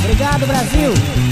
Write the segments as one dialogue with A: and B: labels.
A: Obrigado, Brasil!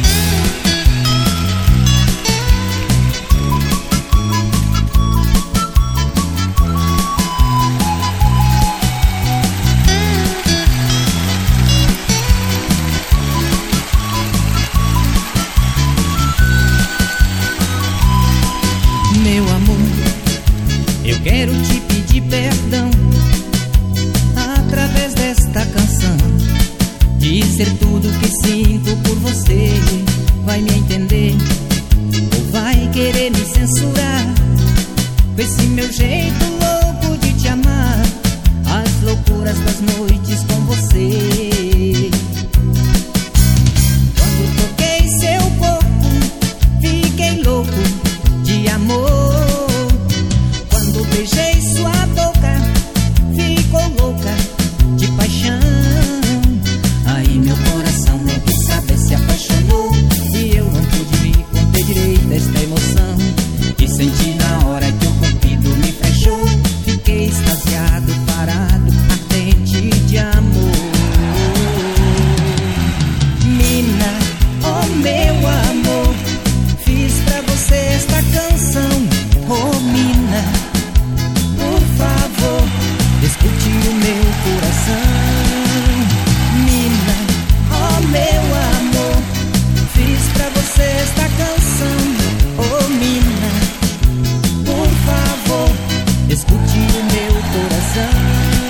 B: Meu amor, eu quero te pedir perdão através desta canção. Dizer tudo que sinto por você. Vai me entender ou vai querer me censurar com esse meu jeito louco de te amar, as loucuras das noites com você. Quando toquei seu corpo, fiquei louco de amor. Quando beijei sua boca, ficou louca de paixão. Aí meu coração nem quis saber, se apaixonou, e eu não pude me conter direito desta emoção. E senti na hora que o cupido me fechou, fiquei extasiado, parado, ardente de amor. Mina, oh meu amor, fiz pra você esta canção. Oh mina, por favor, escute o meu coração. Mina, oh meu amor, fiz pra você esta canção. Oh mina, por favor, escute o meu coração.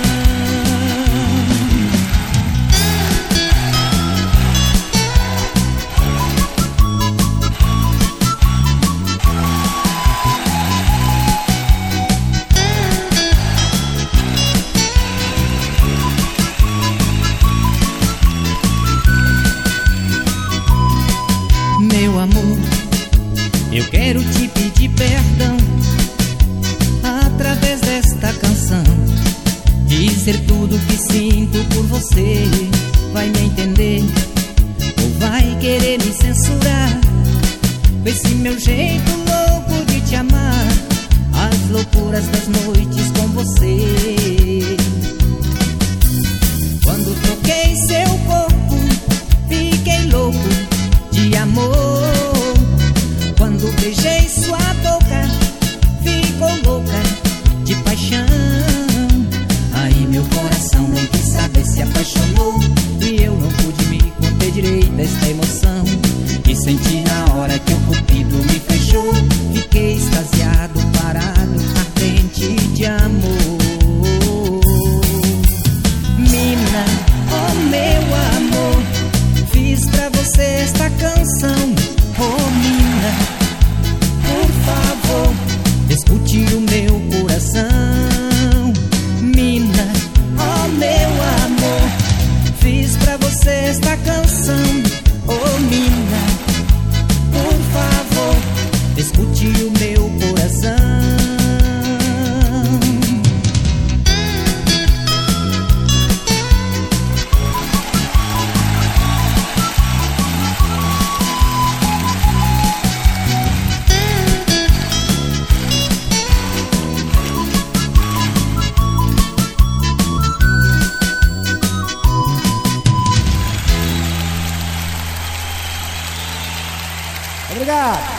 B: Meu amor, eu quero te pedir perdão através desta canção. Dizer tudo que sinto por você. Vai me entender ou vai querer me censurar com esse meu jeito louco de te amar, as loucuras das noites com você. Quando toquei seu corpo, fiquei louco de amor. Quando beijei sua boca, ficou louca de paixão. Aí meu coração nem quis saber, se apaixonou, e eu não pude me conter direito desta emoção. E senti na hora que o cupido me fechou, fiquei extasiado, parado, ardente de amor. Mina, oh meu amor, fiz pra você esta canção. Oh mina, por favor, escute o meu coração. Mina, oh meu amor, fiz pra você esta canção. Oh mina, por favor, escute o meu coração.
A: Obrigado!